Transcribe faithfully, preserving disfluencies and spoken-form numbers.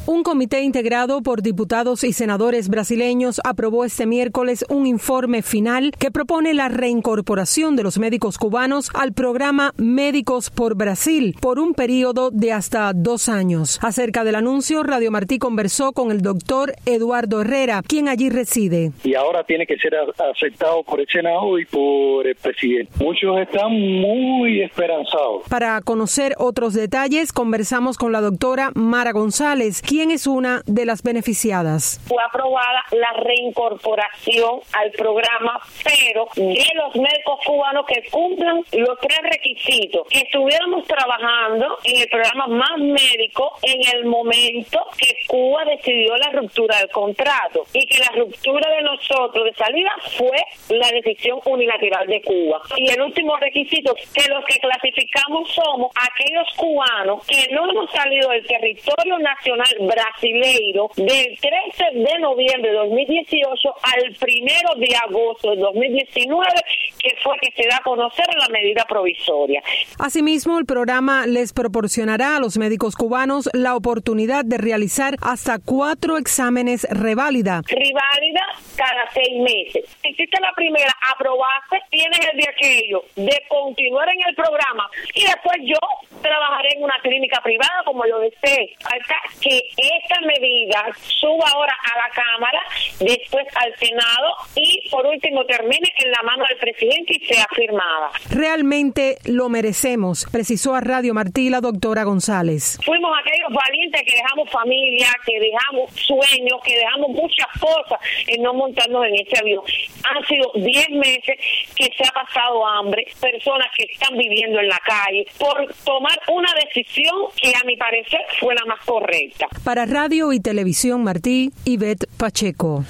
Un comité integrado por diputados y senadores brasileños aprobó este miércoles un informe final que propone la reincorporación de los médicos cubanos al programa Médicos por Brasil por un periodo de hasta dos años. Acerca del anuncio, Radio Martí conversó con el doctor Eduardo Herrera, quien allí reside. Y ahora tiene que ser aceptado por el Senado y por el presidente. Muchos están muy esperanzados. Para conocer otros detalles, conversamos con la doctora Mara González, quien es una de las beneficiadas. Fue aprobada la reincorporación al programa, pero de los médicos cubanos que cumplan los tres requisitos, que estuviéramos trabajando en el programa Más Médico en el momento que Cuba decidió la ruptura del contrato, y que la ruptura de nosotros de salida fue la decisión unilateral de Cuba. Y el último requisito, que los que clasificamos somos aquellos cubanos que no hemos salido del territorio nacional brasileiro del trece de noviembre de dos mil dieciocho al primero de agosto de dos mil diecinueve, que fue que se da a conocer la medida provisoria. Asimismo, el programa les proporcionará a los médicos cubanos la oportunidad de realizar hasta cuatro exámenes reválida. Reválida cada seis meses. Si hiciste la primera, aprobaste, tienes el de aquello, de continuar en el programa, y después yo trabajaré en una clínica privada como lo desee. Hasta que esta medida suba ahora a la Cámara, después al Senado y por último termine en la mano del presidente y sea firmada. Realmente lo merecemos, precisó a Radio Martí la doctora González. Fuimos aquellos valientes que dejamos familia, que dejamos sueños, que dejamos muchas cosas en no montarnos en ese avión. Han sido diez meses que se ha pasado hambre, personas que están viviendo en la calle, por tomar una decisión que a mi parecer fue la más correcta. Para Radio y Televisión Martí, Ivette Pacheco.